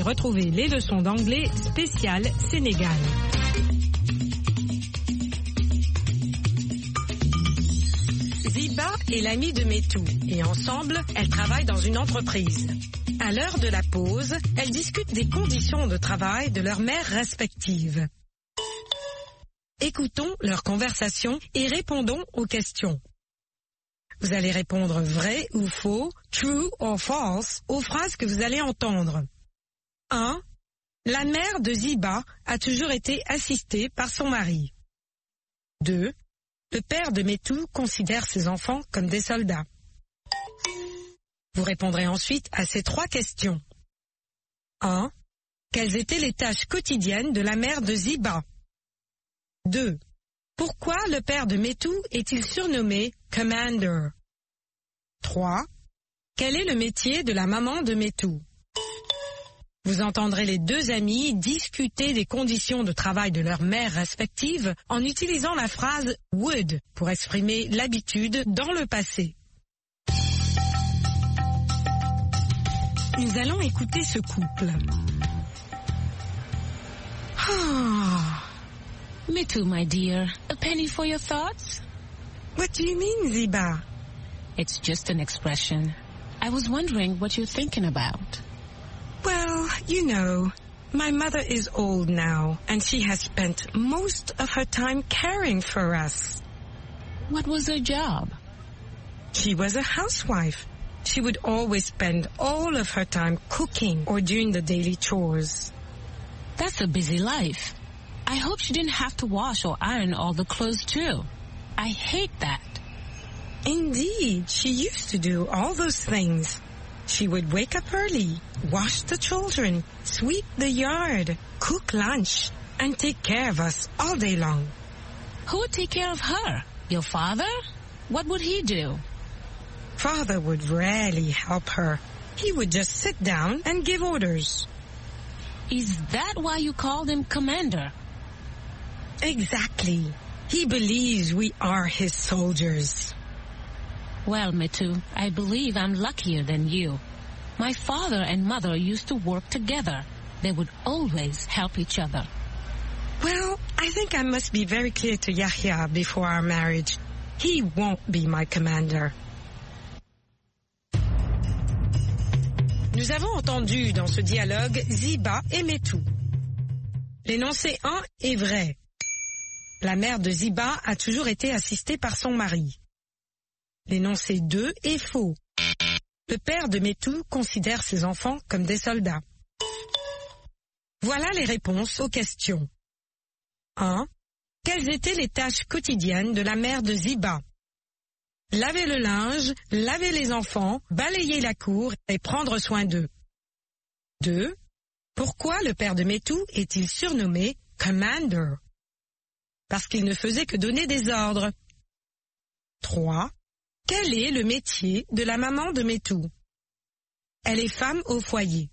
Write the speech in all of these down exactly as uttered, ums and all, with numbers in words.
retrouvez les leçons d'anglais spéciales Sénégal. Ziba est l'amie de Metou et ensemble, elles travaillent dans une entreprise. À l'heure de la pause, elles discutent des conditions de travail de leurs mères respectives. Écoutons leur conversation et répondons aux questions. Vous allez répondre vrai ou faux, true or false, aux phrases que vous allez entendre. un. La mère de Ziba a toujours été assistée par son mari. deux. Le père de Metou considère ses enfants comme des soldats. Vous répondrez ensuite à ces trois questions. un. Quelles étaient les tâches quotidiennes de la mère de Ziba? deux. Pourquoi le père de Metou est-il surnommé Commander? trois. Quel est le métier de la maman de Metou? Vous entendrez les deux amies discuter des conditions de travail de leurs mères respectives en utilisant la phrase would pour exprimer l'habitude dans le passé. Nous allons écouter ce couple. Ah. Metou, my dear, a penny for your thoughts? What do you mean, Ziba? It's just an expression. I was wondering what you're thinking about. Well, you know, my mother is old now, and she has spent most of her time caring for us. What was her job? She was a housewife. She would always spend all of her time cooking or doing the daily chores. That's a busy life. I hope she didn't have to wash or iron all the clothes too. I hate that. Indeed, she used to do all those things. She would wake up early, wash the children, sweep the yard, cook lunch, and take care of us all day long. Who would take care of her? Your father? What would he do? Father would rarely help her. He would just sit down and give orders. Is that why you called him Commander? Exactly. He believes we are his soldiers. Well, Metou, I believe I'm luckier than you. My father and mother used to work together. They would always help each other. Well, I think I must be very clear to Yahya before our marriage. He won't be my commander. Nous avons entendu dans ce dialogue Ziba et Metou. L'énoncé un est vrai. La mère de Ziba a toujours été assistée par son mari. L'énoncé deux est faux. Le père de Metou considère ses enfants comme des soldats. Voilà les réponses aux questions. un. Quelles étaient les tâches quotidiennes de la mère de Ziba? Laver le linge, laver les enfants, balayer la cour et prendre soin d'eux. deux. Pourquoi le père de Metou est-il surnommé Commander? Parce qu'il ne faisait que donner des ordres. trois. Quel est le métier de la maman de Metou? Elle est femme au foyer.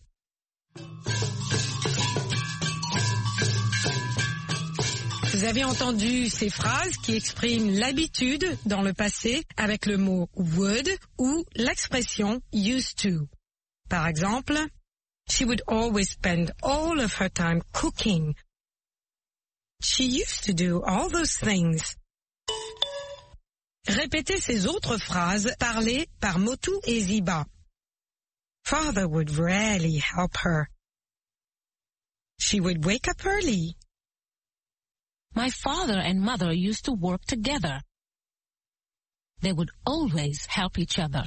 Vous avez entendu ces phrases qui expriment l'habitude dans le passé avec le mot would ou l'expression used to. Par exemple, she would always spend all of her time cooking. She used to do all those things. Répétez ces autres phrases parlées par Metou et Ziba. Father would rarely help her. She would wake up early. My father and mother used to work together. They would always help each other.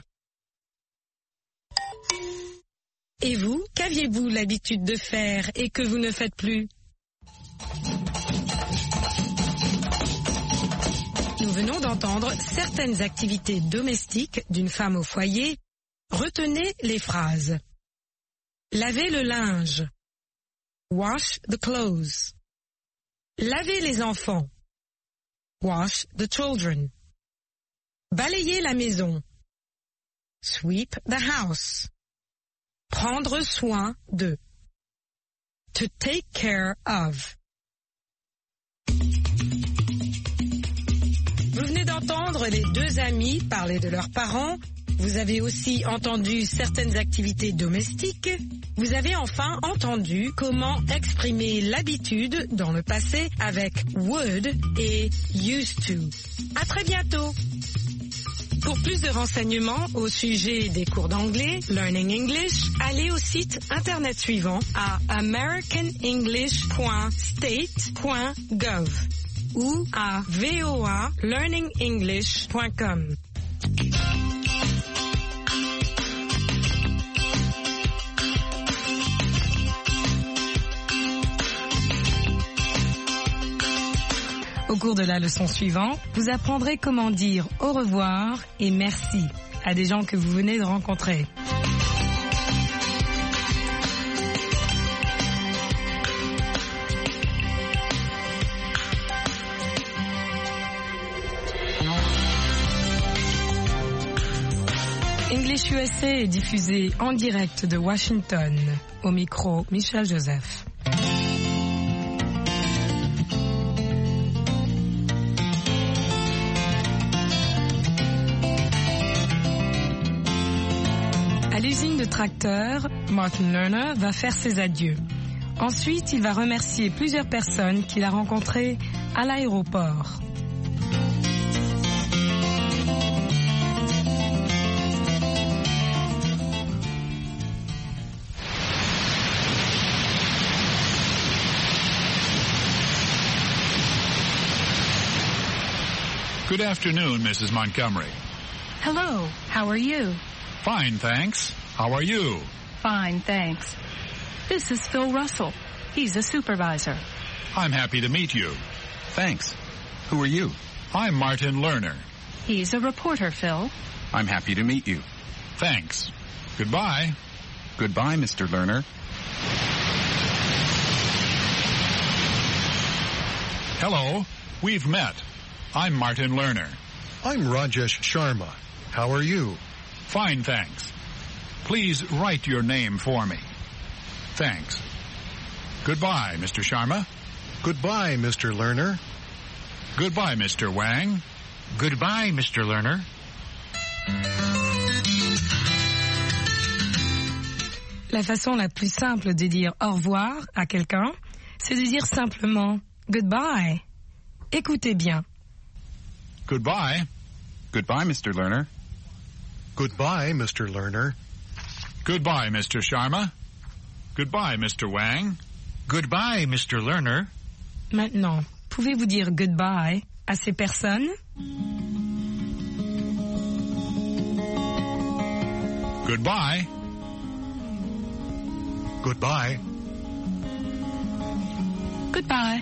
Et vous, qu'aviez-vous l'habitude de faire et que vous ne faites plus? Nous venons d'entendre certaines activités domestiques d'une femme au foyer. Retenez les phrases. Laver le linge. Wash the clothes. Laver les enfants. Wash the children. Balayer la maison. Sweep the house. Prendre soin de. To take care of. Vous venez d'entendre les deux amies parler de leurs parents Vous avez aussi entendu certaines activités domestiques. Vous avez enfin entendu comment exprimer l'habitude dans le passé avec would et used to. À très bientôt. Pour plus de renseignements au sujet des cours d'anglais, Learning English, allez au site internet suivant à american english point state point gov ou à voa learning english point com. Au cours de la leçon suivante, vous apprendrez comment dire au revoir et merci à des gens que vous venez de rencontrer. English U S A est diffusé en direct de Washington. Au micro, Michel Joseph. À l'usine de tracteurs, Martin Lerner va faire ses adieux. Ensuite, il va remercier plusieurs personnes qu'il a rencontrées à l'aéroport. Good afternoon, Missus Montgomery. Hello, how are you? Fine, thanks. How are you? Fine, thanks. This is Phil Russell. He's a supervisor. I'm happy to meet you. Thanks. Who are you? I'm Martin Lerner. He's a reporter, Phil. I'm happy to meet you. Thanks. Goodbye. Goodbye, Mister Lerner. Hello. We've met. I'm Martin Lerner. I'm Rajesh Sharma. How are you? Fine, thanks. Please write your name for me. Thanks. Goodbye, Mister Sharma. Goodbye, Mister Lerner. Goodbye, Mister Wang. Goodbye, Mister Lerner. La façon la plus simple de dire au revoir à quelqu'un, c'est de dire simplement goodbye. Écoutez bien. Goodbye. Goodbye, Mister Lerner. Goodbye, Mister Lerner. Goodbye, Mister Sharma. Goodbye, Mister Wang. Goodbye, Mister Lerner. Maintenant, pouvez-vous dire goodbye à ces personnes? Goodbye. Goodbye. Goodbye.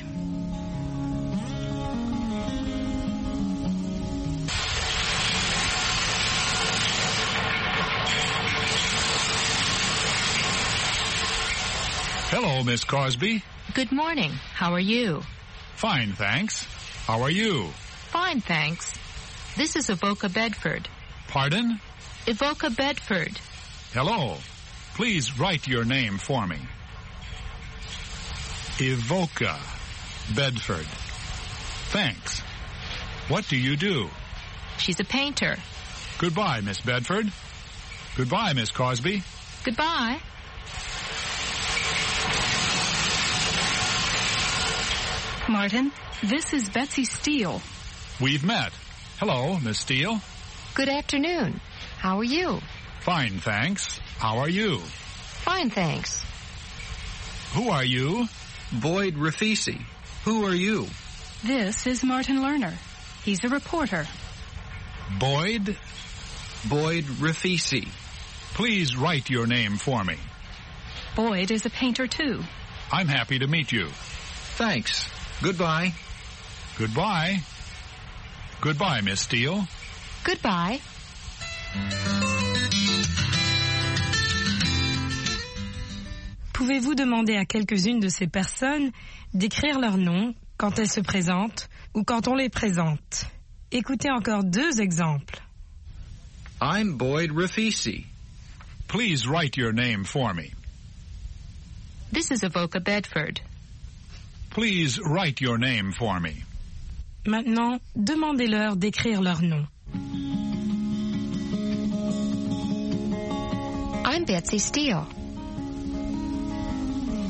Hello, Miss Cosby. Good morning. How are you? Fine, thanks. How are you? Fine, thanks. This is Avoca Bedford. Pardon? Avoca Bedford. Hello. Please write your name for me. Evoca Bedford. Thanks. What do you do? She's a painter. Goodbye, Miss Bedford. Goodbye, Miss Cosby. Goodbye. Martin, this is Betsy Steele. We've met. Hello, Miss Steele. Good afternoon. How are you? Fine, thanks. How are you? Fine, thanks. Who are you? Boyd Rafisi. Who are you? This is Martin Lerner. He's a reporter. Boyd? Boyd Rafisi. Please write your name for me. Boyd is a painter, too. I'm happy to meet you. Thanks. Goodbye. Goodbye. Goodbye, Miss Steele. Goodbye. Pouvez-vous demander à quelques-unes de ces personnes d'écrire leur nom quand elles se présentent ou quand on les présente? Écoutez encore deux exemples. I'm Boyd Rafisi. Please write your name for me. This is Avoca Bedford. Please write your name for me. Maintenant, demandez-leur d'écrire leur nom. I'm Betsy Steele.